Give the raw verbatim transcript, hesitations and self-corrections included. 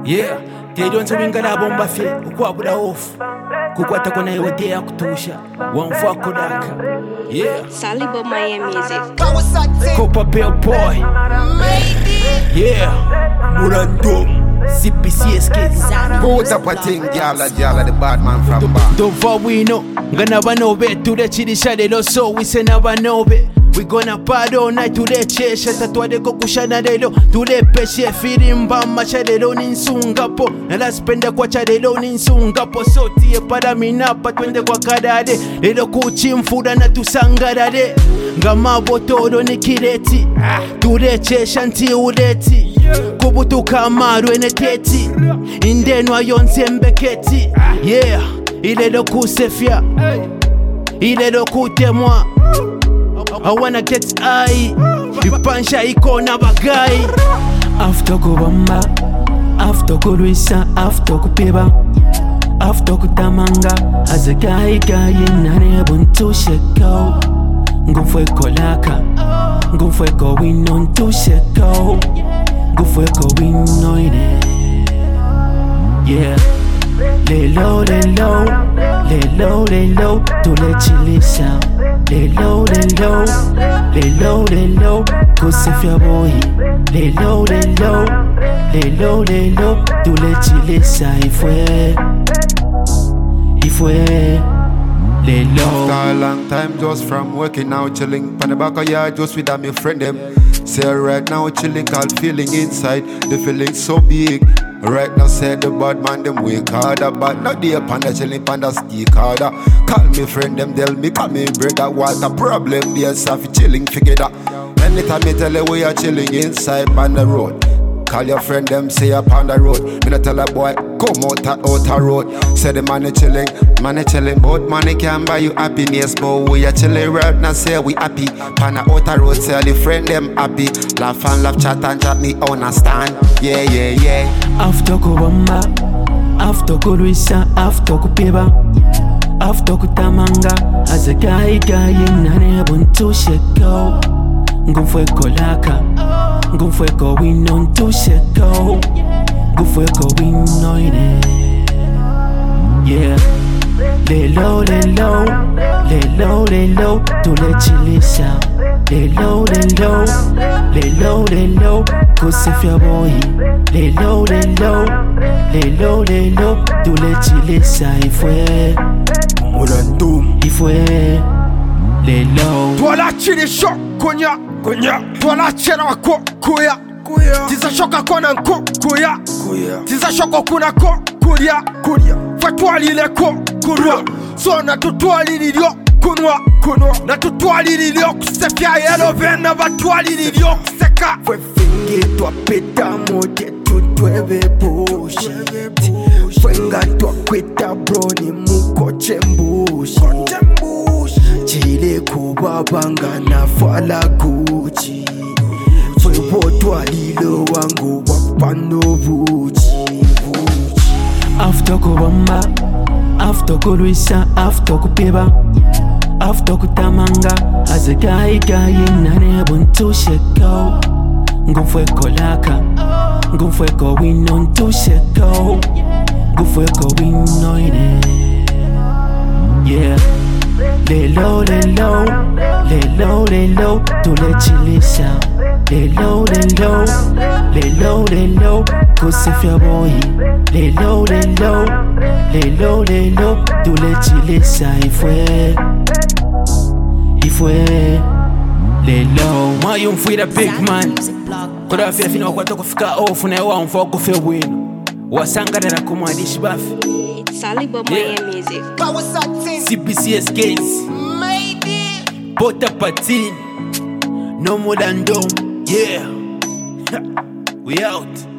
Yeah, teidonse wingana bomba fe ukwabula off kukwata kona yote ya kutusha wamfa kodaka. Yeah, Sally Bob Maya music. Copa Bell Boy. Yeah, Murando C P C S K. Put up a thing, Jala Jala, the bad man from back. Don't fall we know, gonna banobe to the chilisha de lo so we say never know be. We gonna party all night to the chesha tatwa de kokushana de lo to the peshe firimba macha de lo ninsungapo na la spenda kwa cha de lo ninsungapo so tie para minapa twende kwa kadade lelo kuchimfuda na tusangarade ngama botoro nikireti to the chesha nti uleti kubutuka amaru eneteti indenwa yonse mbeketi. Yeah, ilelo kusefya ilelo kutemwa I wanna get high, ipansha iko na bagai. After kubamba, after kurwisa, after kupeba, after kutamanga. As a guy guy nane buntu sheko. Ngufwe kolaka, ngufwe ko wino ntu sheko. Ngufwe ko wino ine. Yeah, lay low, lay low, lay low, lay low, to let chilisha. Lay low, lay low, lay low, lay low, cause if your boy. Lay low, lay low, lay low, lay low, to let you listen. If we, if we, lay low. After a long time just from working out, chilling pan the back of yard just with my friend them. Say right now chilling, called feeling inside, the feeling so big. Right now said the bad man them wake harder, but not the panda chilling panda stick harder. Call me friend them, tell me call me brother, what a problem? Yes, I chilling together. Anytime me tell you we are chilling inside on the road. Call your friend them, say up on the road. Me not tell a boy, come out a, out a road. Say the man chilling, man chilling, but money can buy you happiness. But we are chilling right now, say we happy. Pan a out a road, say the friend them happy. Laugh and laugh, chat and chat, me understand. Yeah, yeah, yeah. After kubamba, after kurwisa, after kupeba, after kutamanga. As a guy guy nane buntu sheko. Ngufwe kolaka, ngufwe ko wino ntu sheko. Ngufwe ko wino ine. Yeah, lay low, lay low, lay low, lay low, to let chilisha. Lay low, lay low, lay low, lay low, cause if your boy. Lay low, lay low, lay low, lay low, to let chilisha. If we, Murando, if we, lay low. Twala chini shok kunya kunya twala chena wako kuya kuya tiza shoka kona nko kuya kuya tiza shoko kuna ko kuya kuya fatwali le ko kurwa so na tutwali lilio kunwa kunwa na tutwali lilio kusefya yelo vena batwali lilio kuseka fwe fingi twa peta mode tutwebe bushi fwenga twa kweta broni muko chembushi chile kubabanga na fala guchi fwepo twalilo wangu wapano buchi. After kubamba, after kurwisa, after kupeba, after kutamanga. As a guy guy nane buntu sheko. Ngufwe kolaka, ngufwe ko wino ntu sheko. Ngufwe ko wino ine. Yeah, lay low, lay low, lay low, lay low, to let chilisha. Lay low, lay low, lay low, lay low, cause if your boy. Lay low, lay low, lay low, lay low, to let chilisha. If we, if we, lay low. Mayum fui the big man. Koda fia fina wakwata kufika ofu na ewa mfa kufe wino. Wasanga na kumadishi bafi. Sally Bob Maya music. C P C S Ks. Bota patin. No more than dome. Yeah. We out.